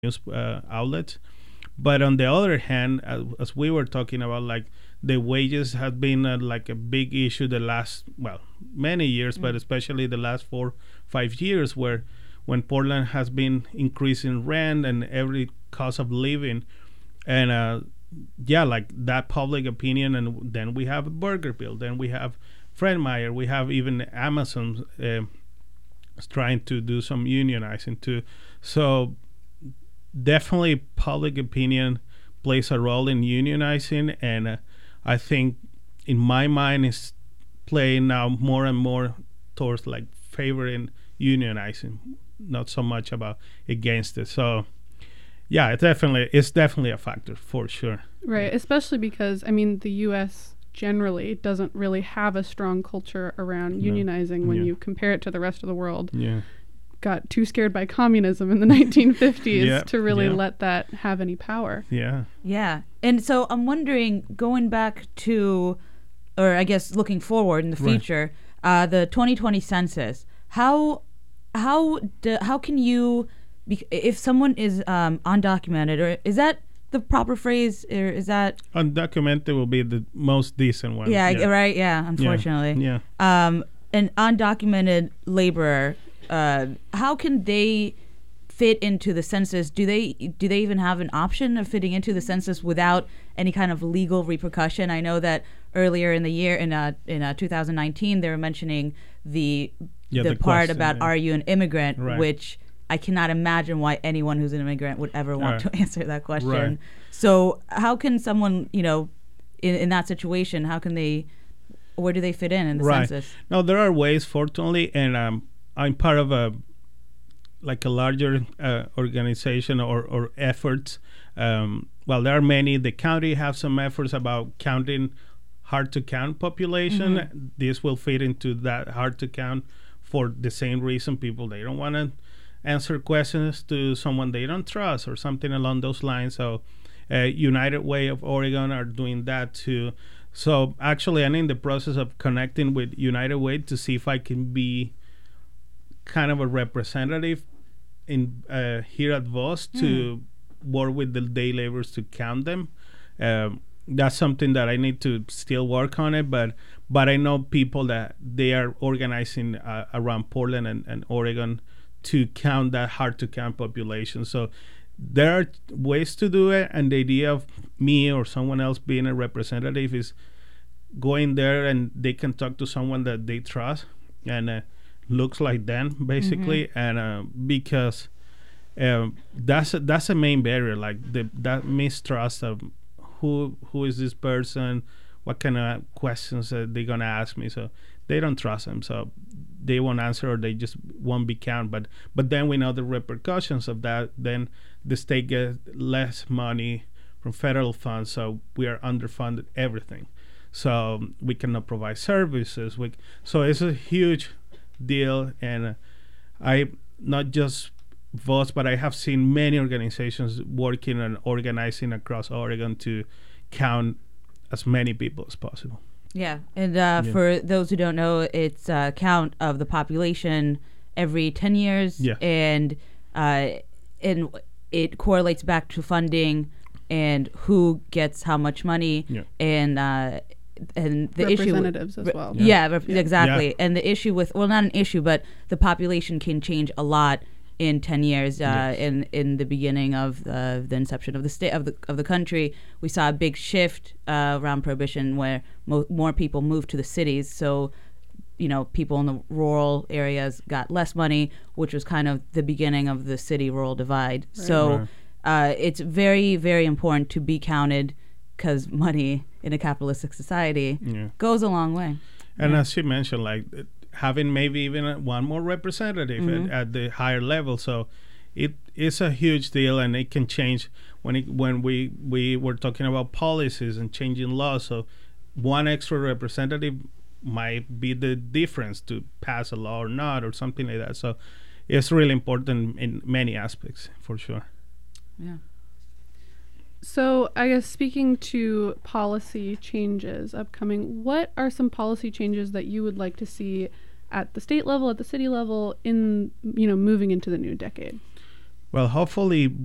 news outlets. But on the other hand, as we were talking about, like the wages have been like a big issue the last, well, many years, but especially the last 4 5 years, where when Portland has been increasing rent and every cost of living, and yeah, like that public opinion, and then we have Burger Bill, then we have Fred Meyer, we have even Amazon trying to do some unionizing too. So definitely public opinion plays a role in unionizing, and I think in my mind is playing now more and more towards like favoring unionizing, not so much about against it. So yeah, it's definitely a factor for sure. Right, especially because I mean the U.S. generally doesn't really have a strong culture around unionizing when you compare it to the rest of the world. Yeah. Got too scared by communism in the 1950s to really let that have any power. Yeah. Yeah. And so I'm wondering, going back to, or I guess looking forward in the future, the 2020 census, how can you, if someone is undocumented, or is that the proper phrase, or is that? Undocumented will be the most decent one. Yeah. Right. Yeah. Unfortunately. Yeah. An undocumented laborer, how can they fit into the census? Do they even have an option of fitting into the census without any kind of legal repercussion? I know that earlier in the year, in 2019, they were mentioning the part question, about are you an immigrant, which I cannot imagine why anyone who's an immigrant would ever want to answer that question. Right. So how can someone, in that situation, where do they fit in the census? No, there are ways, fortunately, and I'm part of a larger organization or efforts. Well, there are many. The county have some efforts about counting hard to count population. Mm-hmm. This will fit into that hard to count for the same reason. People, they don't want to answer questions to someone they don't trust or something along those lines. So United Way of Oregon are doing that too. So actually, I'm in the process of connecting with United Way to see if I can be kind of a representative in here at VOS to work with the day laborers to count them. That's something that I need to still work on it, but I know people that they are organizing around Portland and Oregon to count that hard to count population. So there are ways to do it, and the idea of me or someone else being a representative is going there and they can talk to someone that they trust and looks like them, basically. Mm-hmm. And because that's a main barrier, like that mistrust of who is this person, what kind of questions are they gonna ask me. So they don't trust them, so they won't answer, or they just won't be counted. But then we know the repercussions of that. Then the state gets less money from federal funds, so we are underfunded everything. So we cannot provide services. So it's a huge deal, and I not just VOS, but I have seen many organizations working and organizing across Oregon to count as many people as possible. Yeah, and for those who don't know, it's a count of the population every 10 years, and it correlates back to funding and who gets how much money, and the representatives issue as well. Exactly. Yeah. And the issue with, well, not an issue, but the population can change a lot in 10 years. In the beginning of the inception of the state of the country, we saw a big shift around Prohibition, where more people moved to the cities. So, people in the rural areas got less money, which was kind of the beginning of the city-rural divide. Right. So it's very, very important to be counted, because money in a capitalistic society goes a long way. And as you mentioned, like having maybe even one more representative at the higher level. So it is a huge deal, and it can change when we were talking about policies and changing laws. So one extra representative might be the difference to pass a law or not, or something like that. So it's really important in many aspects, for sure. Yeah. So I guess speaking to policy changes upcoming, what are some policy changes that you would like to see at the state level, at the city level, in moving into the new decade? Well, hopefully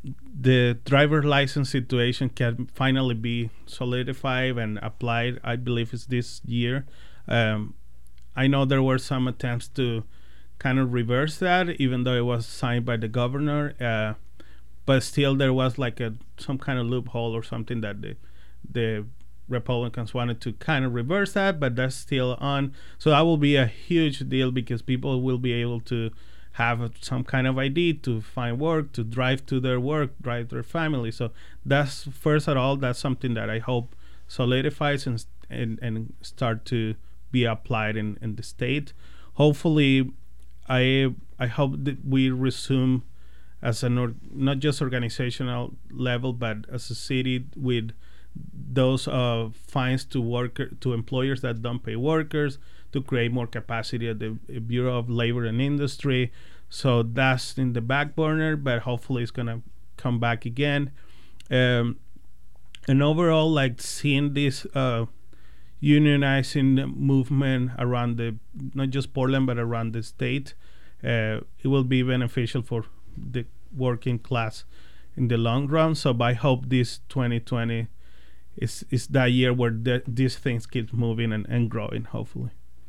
the driver license situation can finally be solidified and applied. I believe it's this year. I know there were some attempts to kind of reverse that, even though it was signed by the governor. But still, there was like some kind of loophole or something that the Republicans wanted to kind of reverse that, but that's still on. So that will be a huge deal because people will be able to have some kind of ID to find work, to drive to their work, drive their family. So that's, first of all, that's something that I hope solidifies and start to be applied in the state. Hopefully, I hope that we resume as not just organizational level, but as a city with those fines to employers that don't pay workers, to create more capacity at the Bureau of Labor and Industry. So that's in the back burner, but hopefully it's gonna come back again. And overall, like seeing this unionizing movement around not just Portland but around the state, it will be beneficial for the working class in the long run. So I hope this 2020 is that year where these things keep moving and growing, hopefully.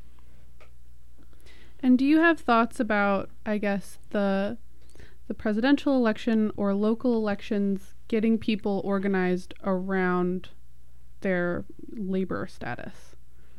And do you have thoughts about, I guess, the presidential election or local elections getting people organized around their labor status?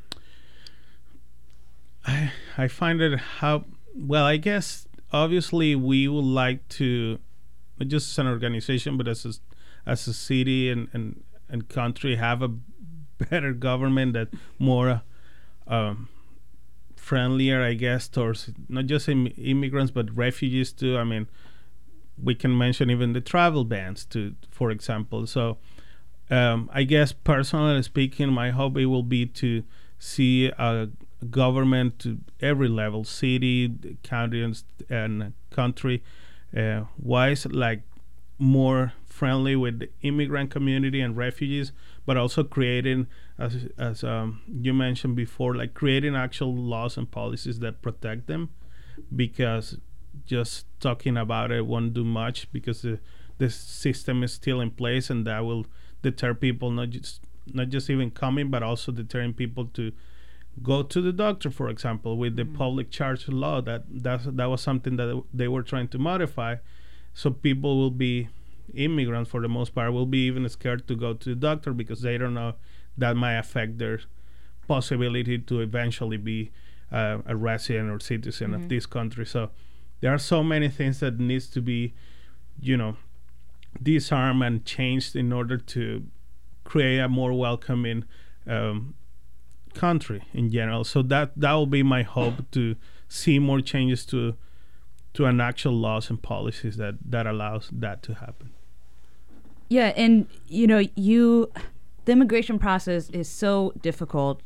I find it I guess obviously we would like to, not just as an organization, but as a city and country, have a better government that more friendlier, I guess, towards not just immigrants but refugees too. I mean, we can mention even the travel bans for example. So I guess personally speaking, my hope it will be to see a government to every level, city, county, and country wise, like more friendly with the immigrant community and refugees, but also creating, as you mentioned before, like creating actual laws and policies that protect them, because just talking about it won't do much, because the system is still in place, and that will deter people not just even coming, but also deterring people to go to the doctor, for example, with the public charge law. That was something that they were trying to modify, so people will be, immigrants for the most part, will be even scared to go to the doctor because they don't know that might affect their possibility to eventually be a resident or citizen of this country. So there are so many things that needs to be, disarmed and changed in order to create a more welcoming country in general. So that will be my hope, to see more changes to an actual laws and policies that allows that to happen. Yeah, and the immigration process is so difficult.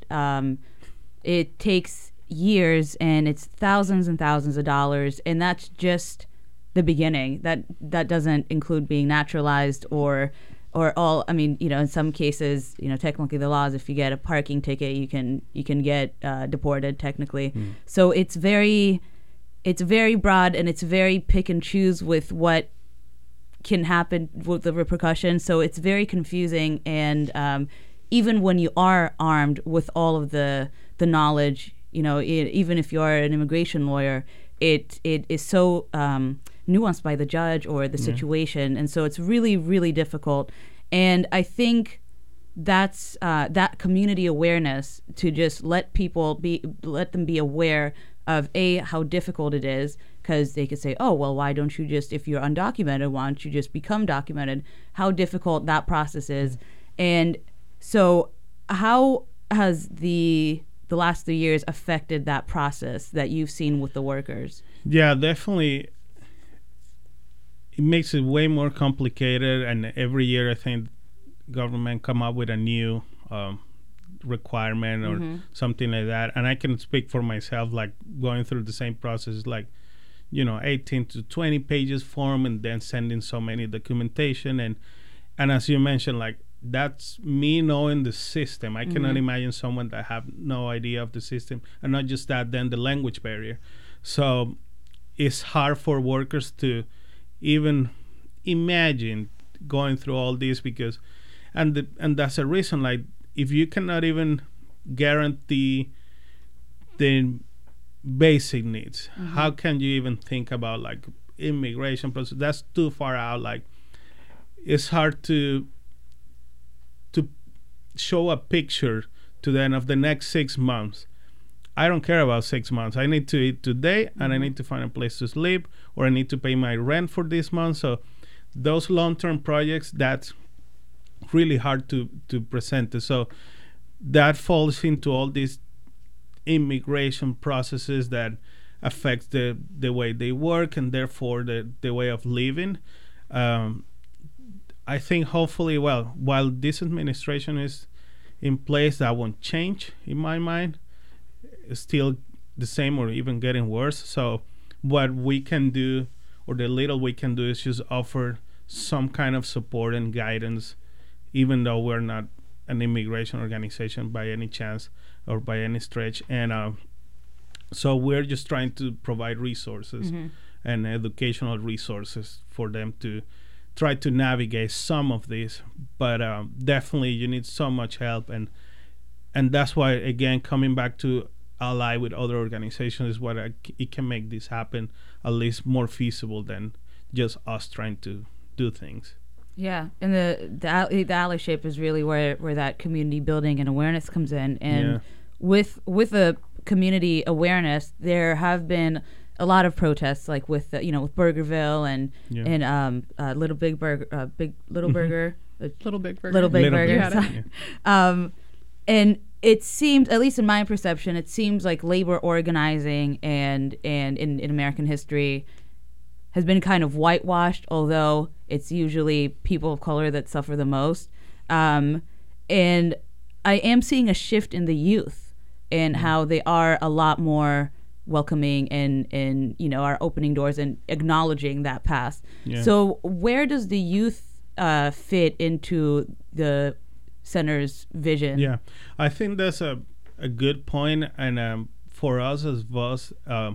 It takes years, and it's thousands and thousands of dollars, and that's just the beginning. That doesn't include being naturalized or all. I mean, in some cases, technically the law is if you get a parking ticket, you can get deported technically. So it's very broad, and it's very pick and choose with what can happen with the repercussions. So it's very confusing, and even when you are armed with all of the knowledge, even if you are an immigration lawyer, it is so nuanced by the judge or the situation, and so it's really, really difficult. And I think that's that community awareness, to just let them be aware of how difficult it is, because they could say, oh, well, why don't you just, if you're undocumented, why don't you just become documented? How difficult that process is. And so how has the last 3 years affected that process that you've seen with the workers? Yeah, definitely. It makes it way more complicated, and every year I think government come up with a new requirement or something like that. And I can speak for myself, like going through the same process, like 18 to 20 pages form, and then sending so many documentation, and as you mentioned, like that's me knowing the system. I cannot imagine someone that have no idea of the system, and not just that, then the language barrier. So it's hard for workers to even imagine going through all this because, and that's a reason. Like, if you cannot even guarantee the basic needs, how can you even think about like immigration process? That's too far out. Like, it's hard to show a picture to them of the next 6 months. I don't care about 6 months. I need to eat today, and I need to find a place to sleep, or I need to pay my rent for this month. So those long-term projects, that's really hard to present. So that falls into all these immigration processes that affects the way they work and therefore the way of living. I think hopefully, well, while this administration is in place, that won't change in my mind. It's still the same or even getting worse. So what we can do, or the little we can do, is just offer some kind of support and guidance, even though we're not an immigration organization by any chance or by any stretch. And so we're just trying to provide resources and educational resources for them to try to navigate some of this. But definitely you need so much help, and that's why, again, coming back to ally with other organizations is what it can make this happen at least more feasible than just us trying to do things. Yeah, and the allyship is really where that community building and awareness comes in. And with the community awareness, there have been a lot of protests, like with with Burgerville and Little Big Burger, Little Burger, Little Big Burger. Little Big Burger. Yeah. And it seems, at least in my perception, it seems like labor organizing and in American history has been kind of whitewashed, although it's usually people of color that suffer the most. And I am seeing a shift in the youth and how they are a lot more welcoming and are opening doors and acknowledging that past. Yeah. So where does the youth fit into the center's vision? Yeah, I think that's a good point. And for us as VOS,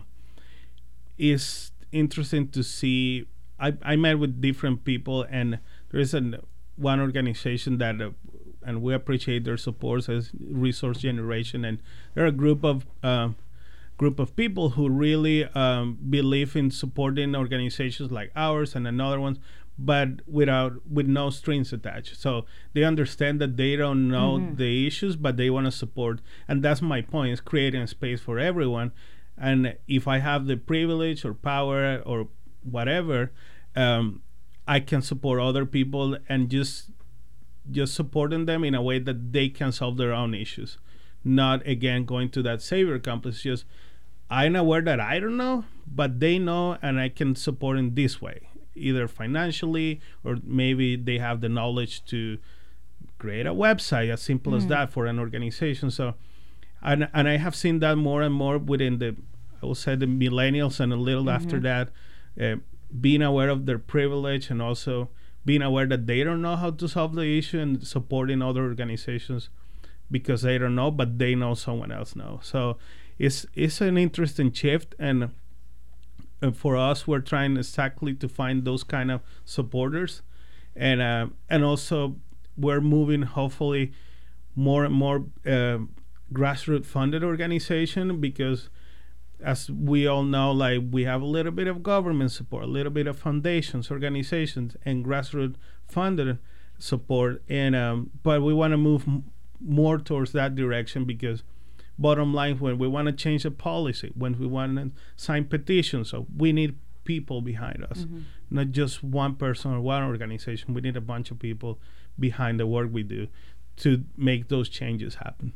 it's interesting to see. I met with different people, and there is one organization that and we appreciate their support as Resource Generation, and they're a group of people who really believe in supporting organizations like ours and another ones, but with no strings attached. So they understand that they don't know the issues, but they want to support, and that's my point, is creating a space for everyone. And if I have the privilege or power or whatever, I can support other people and just supporting them in a way that they can solve their own issues. Not, again, going to that savior complex. Just, I'm aware that I don't know, but they know, and I can support in this way, either financially, or maybe they have the knowledge to create a website, as simple as that, for an organization. So, and I have seen that more and more within I will say the millennials, and a little after that, being aware of their privilege, and also being aware that they don't know how to solve the issue, and supporting other organizations because they don't know, but they know someone else knows. So it's an interesting shift, and for us, we're trying exactly to find those kind of supporters, and also we're moving hopefully more and more grassroots funded organization, because as we all know, like, we have a little bit of government support, a little bit of foundations, organizations, and grassroots funded support, and but we want to move more towards that direction, because bottom line, when we want to change a policy, when we want to sign petitions, so we need people behind us, not just one person or one organization. We need a bunch of people behind the work we do to make those changes happen.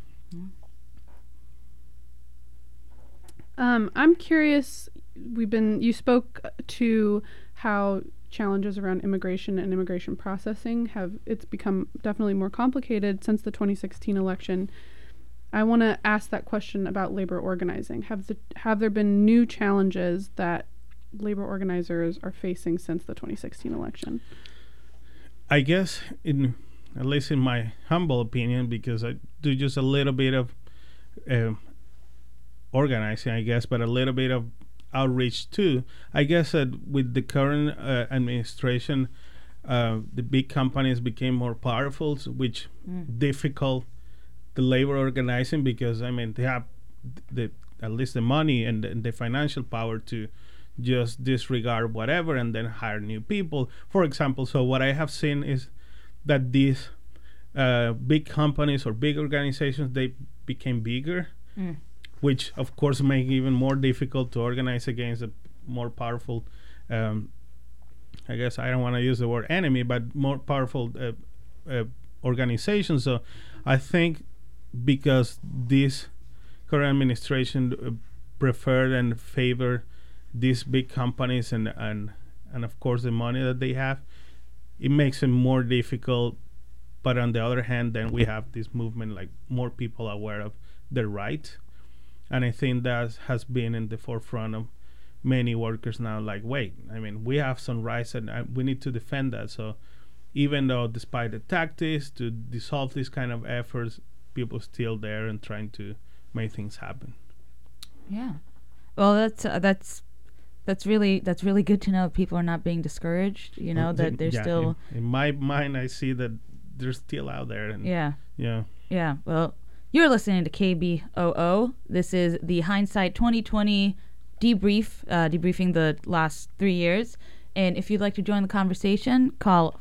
I'm curious, you spoke to how challenges around immigration and immigration processing it's become definitely more complicated since the 2016 election. I want to ask that question about labor organizing. Have there been new challenges that labor organizers are facing since the 2016 election? I guess, at least in my humble opinion, because I do just a little bit of organizing, I guess, but a little bit of outreach too. I guess that with the current administration, the big companies became more powerful, which difficult the labor organizing, because I mean they have the at least the money and the financial power to just disregard whatever and then hire new people. For example, so what I have seen is that these big companies or big organizations, they became bigger, which of course make it even more difficult to organize against a more powerful, I guess I don't want to use the word enemy, but more powerful organizations. So I think because this current administration preferred and favored these big companies and of course the money that they have, it makes it more difficult. But on the other hand, then we have this movement, like more people aware of their rights. And I think that has been in the forefront of many workers now, like, wait, I mean, we have some rights and we need to defend that. So even though despite the tactics to dissolve these kind of efforts, people still there and trying to make things happen. Yeah. Well, that's really good to know people are not being discouraged, you know, that they're still... In my mind, I see that they're still out there. And Yeah. Yeah. Well, you're listening to KBOO. This is the Hindsight 2020 debrief, debriefing the last 3 years. And if you'd like to join the conversation, call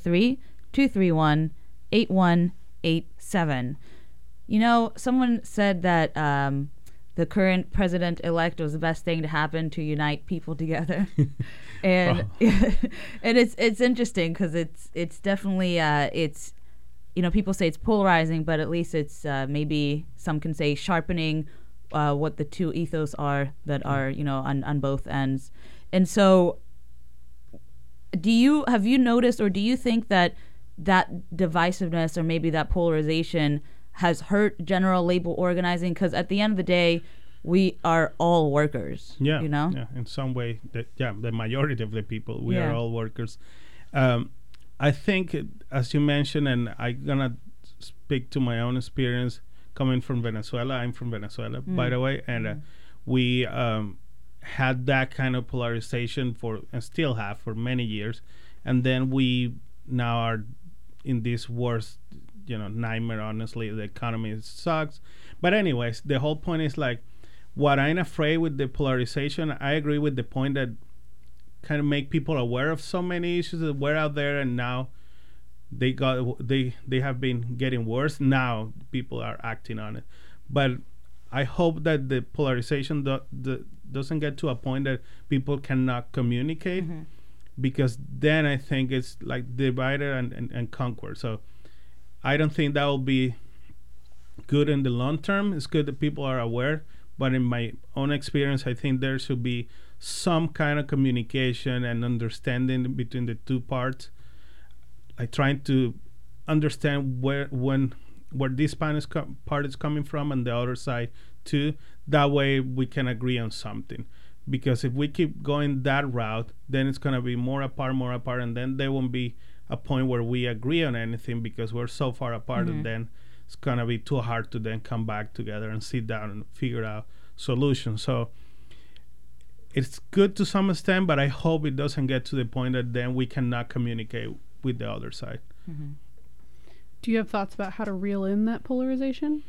503-231-8187. You know, someone said that the current president-elect was the best thing to happen to unite people together. And and it's interesting because it's definitely it's, you know, people say it's polarizing, but at least it's maybe some can say sharpening what the two ethos are that are, you know, on both ends. And so have you noticed, or do you think that divisiveness or maybe that polarization has hurt general labor organizing? Because at the end of the day, we are all workers. Yeah, you know. Yeah, in some way, the majority of the people, we are all workers. I think, as you mentioned, and I'm gonna speak to my own experience coming from Venezuela. I'm from Venezuela, by the way, and we had that kind of polarization and still have for many years, and then we now are in this worst, you know, nightmare. Honestly, the economy sucks. But anyways, the whole point is like, what I'm afraid with the polarization, I agree with the point that kind of make people aware of so many issues that were out there, and now they have been getting worse. Now people are acting on it. But I hope that the polarization doesn't get to a point that people cannot communicate, because then I think it's like divide and conquer. So I don't think that will be good in the long term. It's good that people are aware, but in my own experience, I think there should be some kind of communication and understanding between the two parts, like trying to understand where this part is coming from and the other side too. That way we can agree on something. Because if we keep going that route, then it's going to be more apart, and then there won't be a point where we agree on anything, because we're so far apart, and then it's going to be too hard to then come back together and sit down and figure out solutions. So it's good to some extent, but I hope it doesn't get to the point that then we cannot communicate with the other side. Do you have thoughts about how to reel in that polarization?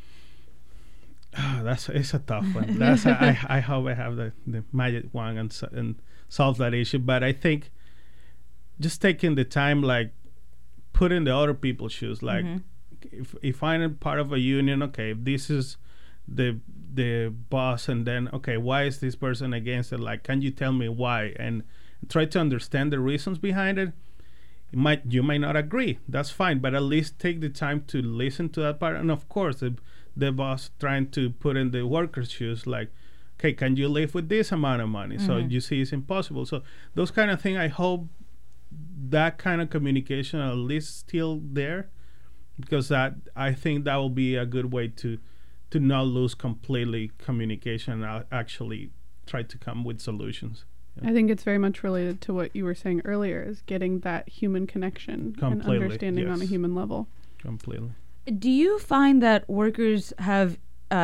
It's a tough one. I hope I have the magic wand and solve that issue. But I think just taking the time, like put in the other people's shoes. Like if I'm part of a union, okay, if this is the boss, and then okay, why is this person against it? Like, can you tell me why? And try to understand the reasons behind it. You might not agree. That's fine, but at least take the time to listen to that part. And of course, the boss trying to put in the workers' shoes, like, okay, can you live with this amount of money? So you see it's impossible. So those kind of things, I hope that kind of communication at least still there, because that, I think that will be a good way to not lose completely communication and actually try to come with solutions. I think it's very much related to what you were saying earlier, is getting that human connection and understanding on a human level. Completely. Do you find that workers have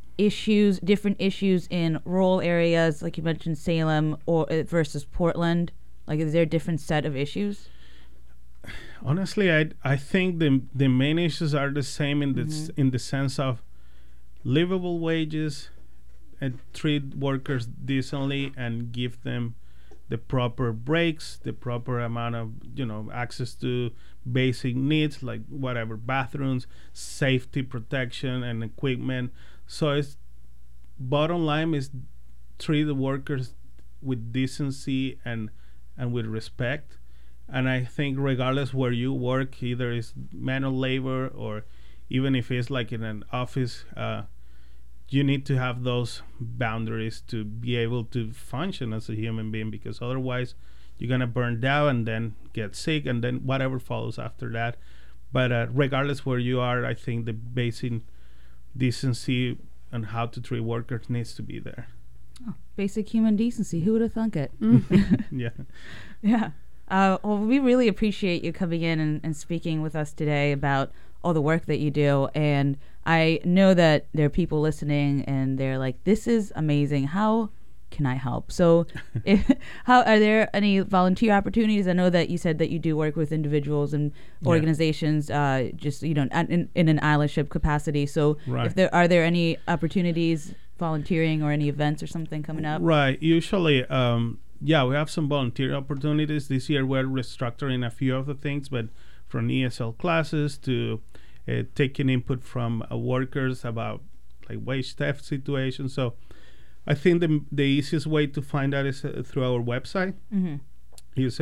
issues, different issues in rural areas, like you mentioned Salem, or versus Portland? Like, is there a different set of issues? Honestly, I think the main issues are the same in the sense of livable wages and treat workers decently and give them the proper breaks, the proper amount of access to basic needs like whatever bathrooms, safety, protection, and equipment. So it's bottom line is treat the workers with decency and with respect. And I think regardless where you work, either it's manual labor or even if it's like in an office, you need to have those boundaries to be able to function as a human being, because otherwise you're going to burn down and then get sick and then whatever follows after that. But regardless where you are, I think the basic decency and how to treat workers needs to be there. Oh, basic human decency. Who would have thunk it? Yeah. Yeah. Well, we really appreciate you coming in and speaking with us today about all the work that you do. And I know that there are people listening and they're like, this is amazing. How can I help? So how are there any volunteer opportunities? I know that you said that you do work with individuals and organizations, just, in an allyship capacity. So right. Are there any opportunities volunteering or any events or something coming up? Right. Usually, we have some volunteer opportunities. This year we're restructuring a few of the things, but from ESL classes to taking input from workers about like wage theft situations. So I think the easiest way to find that is through our website. Mm-hmm. It's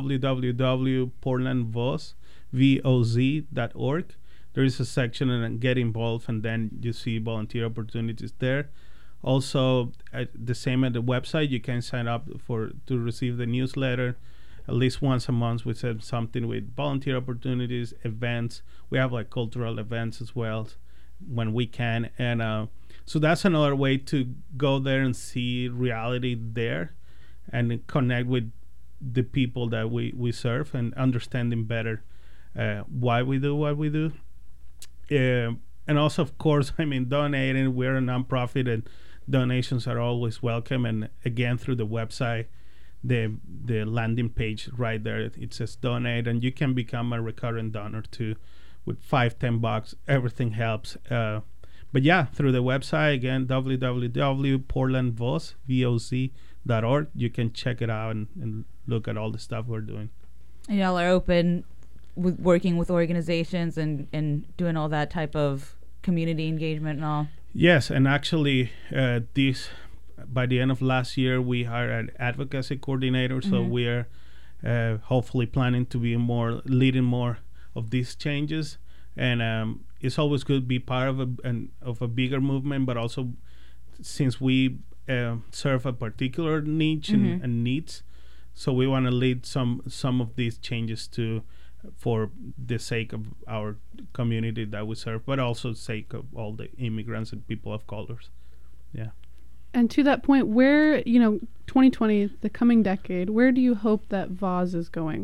www.portlandvoz.org. There is a section and get involved, and then you see volunteer opportunities there. Also, the same at the website, you can sign up to receive the newsletter. At least once a month, we send something with volunteer opportunities, events. We have like cultural events as well when we can. And so that's another way to go there and see reality there and connect with the people that we serve and understanding better why we do what we do. And also, of course, donating. We're a nonprofit and donations are always welcome. And again, through the website, the landing page right there, it says donate, and you can become a recurrent donor too with $5-10. Everything helps. But yeah, through the website, again, www.portlandvoz.org, you can check it out and look at all the stuff we're doing. And y'all are open with working with organizations and doing all that type of community engagement and all? Yes, and actually by the end of last year, we hired an advocacy coordinator, Mm-hmm. so we're hopefully planning to be leading more of these changes. And it's always good to be part of a bigger movement, but also since we serve a particular niche Mm-hmm. and needs, so we want to lead some of these changes too, for the sake of our community that we serve, but also sake of all the immigrants and people of colors. Yeah. And to that point, where, 2020, the coming decade, where do you hope that Voz is going?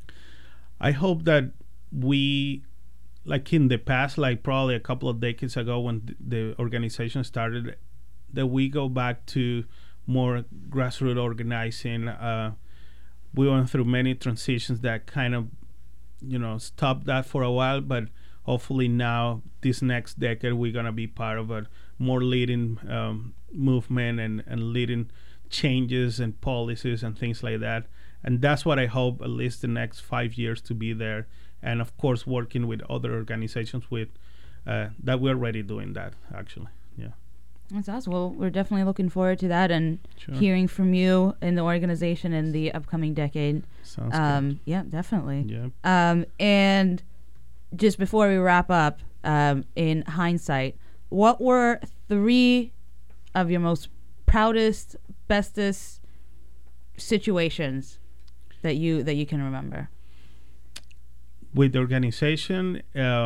I hope that we, like in the past, like probably a couple of decades ago when the organization started, that we go back to more grassroots organizing. We went through many transitions that kind of, stopped that for a while, but hopefully now, this next decade, we're going to be part of a more leading movement and leading changes and policies and things like that. And that's what I hope at least the next 5 years to be there. And of course, working with other organizations that we're already doing that, actually. Yeah. That's awesome. Well, we're definitely looking forward to that and Sure. hearing from you in the organization in the upcoming decade. Sounds good. Yeah, definitely. Yeah. And just before we wrap up, in hindsight, what were 3 of your most proudest, bestest situations that you can remember? With the organization,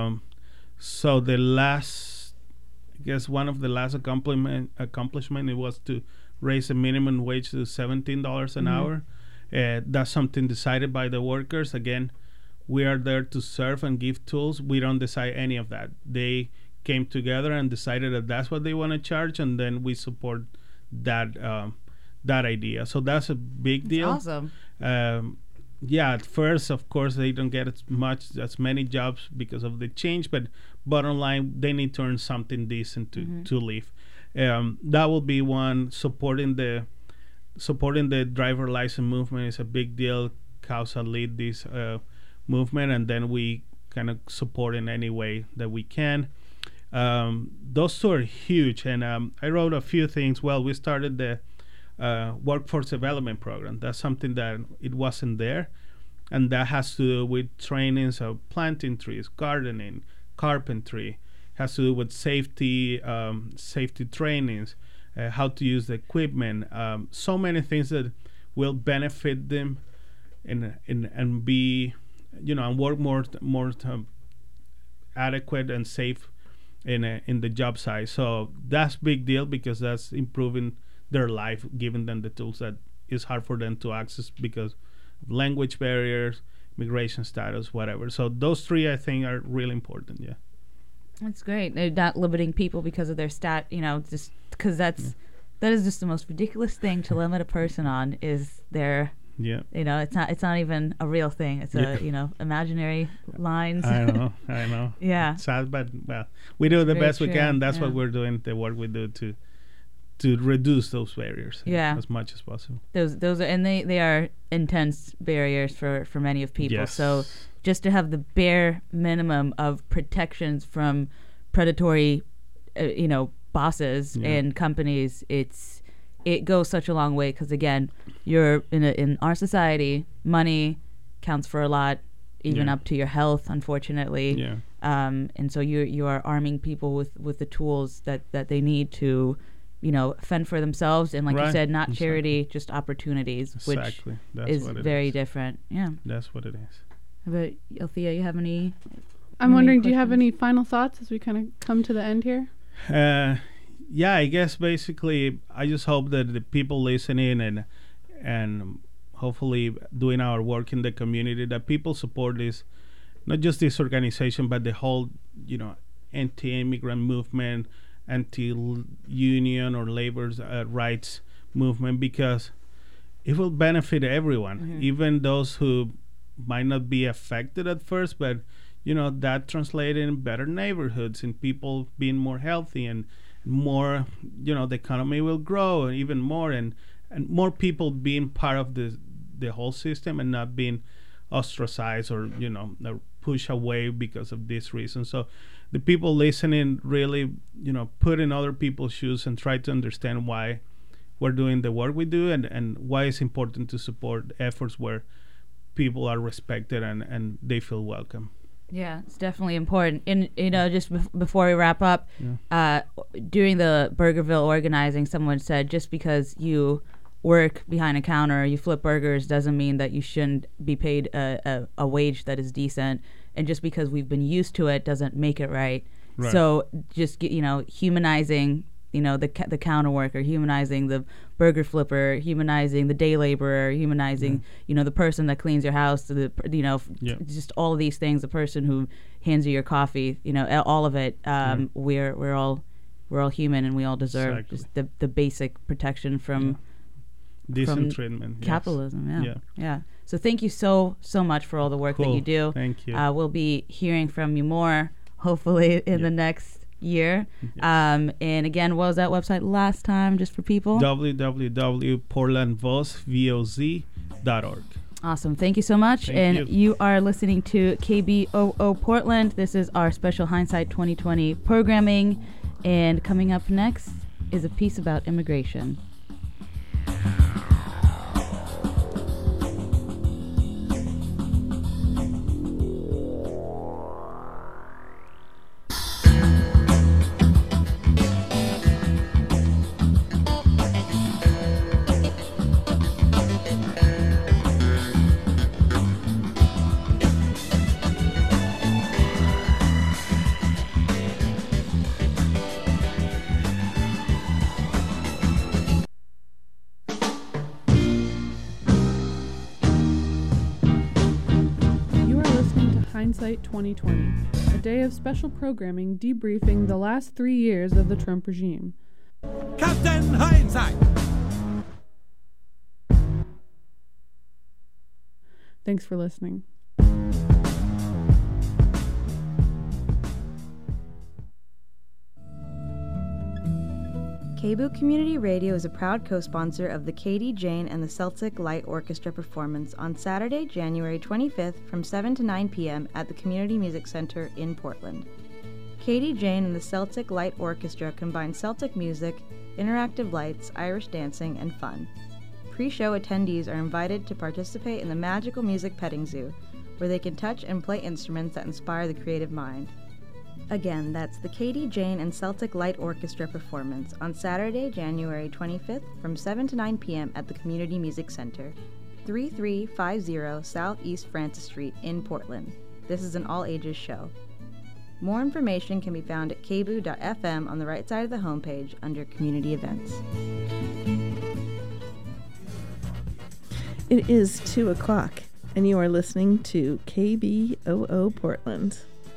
so the last, I guess one of the last accomplishment it was to raise the minimum wage to $17 an Mm-hmm. hour. That's something decided by the workers. Again, we are there to serve and give tools. We don't decide any of that. They came together and decided that that's what they want to charge, and then we support that that idea. So that's a big deal. Awesome. Yeah, at first, of course, they don't get as many jobs because of the change, but bottom line, they need to earn something decent to live. That will be one. Supporting the driver license movement is a big deal. CAUSA lead this movement, and then we kind of support in any way that we can. Those two are huge, and I wrote a few things. Well, we started the workforce development program. That's something that it wasn't there, and that has to do with trainings of planting trees, gardening, carpentry. Has to do with safety trainings, how to use the equipment, so many things that will benefit them and be, and work more adequate and safe in the job site. So that's big deal because that's improving their life, giving them the tools that is hard for them to access because of language barriers, immigration status, whatever. So those three, I think, are really important. Yeah. That's great. They're not limiting people because of their just because that is just the most ridiculous thing to limit a person on is their, it's not even a real thing. It's imaginary lines. I know. Yeah. It's sad, but well, we do the best we can. That's Yeah. what we're doing, the work we do to reduce those barriers as much as possible. Those are, and they are intense barriers for many of people. Yes. So just to have the bare minimum of protections from predatory, bosses and companies, it goes such a long way because again, you're in our society, money counts for a lot, even up to your health, unfortunately. Yeah. And so you are arming people with the tools that they need to, fend for themselves, and like you said, not charity, just opportunities, which is very different. Yeah. That's what it is. But Althea, you have any? I'm wondering, do you have any final thoughts as we kind of come to the end here? Yeah, I guess basically I just hope that the people listening and hopefully doing our work in the community, that people support this, not just this organization, but the whole, anti-immigrant movement, anti-union or labor's rights movement, because it will benefit everyone, even those who might not be affected at first, but that translated in better neighborhoods and people being more healthy and more, the economy will grow even more, and more people being part of the whole system and not being ostracized or pushed away because of this reason. So the people listening really put in other people's shoes and try to understand why we're doing the work we do and why it's important to support efforts where people are respected and they feel welcome. Yeah, it's definitely important. And just before we wrap up, during the Burgerville organizing, someone said just because you work behind a counter, you flip burgers, doesn't mean that you shouldn't be paid a wage that is decent. And just because we've been used to it doesn't make it right. So just humanizing the counter worker, humanizing the burger flipper, humanizing the day laborer, humanizing the person that cleans your house, just all of these things, the person who hands you your coffee, all of it. We're all human, and we all deserve just the basic protection from decent treatment, capitalism. Yeah. So thank you so much for all the work that you do. Thank you. We'll be hearing from you more, hopefully, in the next year. And again, what was that website last time, just for people? www.portlandvoz.org. Awesome. Thank you so much. Thank you. You are listening to KBOO Portland. This is our special Hindsight 2020 programming. And coming up next is a piece about immigration. Hindsight 2020. a day of special programming debriefing the last 3 years of the Trump regime. Captain Hindsight! Thanks for listening. KBOO Community Radio is a proud co-sponsor of the Katie Jane and the Celtic Light Orchestra performance on Saturday, January 25th from 7 to 9 p.m. at the Community Music Center in Portland. Katie Jane and the Celtic Light Orchestra combine Celtic music, interactive lights, Irish dancing, and fun. Pre-show attendees are invited to participate in the Magical Music Petting Zoo, where they can touch and play instruments that inspire the creative mind. Again, that's the Katie Jane and Celtic Light Orchestra performance on Saturday, January 25th from 7 to 9 p.m. at the Community Music Center, 3350 Southeast Francis Street in Portland. This is an all-ages show. More information can be found at kboo.fm on the right side of the homepage under Community Events. It is 2 o'clock, and you are listening to KBOO Portland.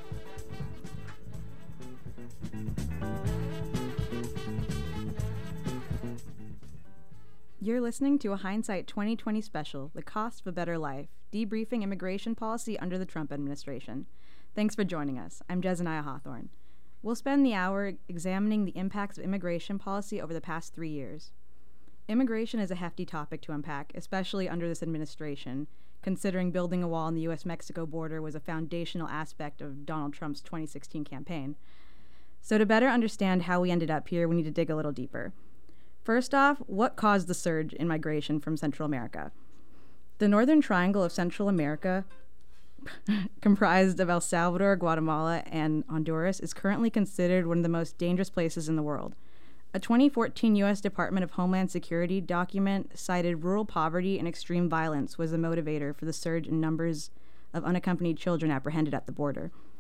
You're listening to a Hindsight 2020 special, The Cost of a Better Life, debriefing immigration policy under the Trump administration. Thanks for joining us. I'm Jezaniah Hawthorne. We'll spend the hour examining the impacts of immigration policy over the past 3 years. Immigration is a hefty topic to unpack, especially under this administration, considering building a wall on the U.S.-Mexico border was a foundational aspect of Donald Trump's 2016 campaign. So to better understand how we ended up here, we need to dig a little deeper. First off, what caused the surge in migration from Central America? The Northern Triangle of Central America, comprised of El Salvador, Guatemala, and Honduras, is currently considered one of the most dangerous places in the world. A 2014 U.S. Department of Homeland Security document cited rural poverty and extreme violence was the motivator for the surge in numbers of unaccompanied children apprehended at the border.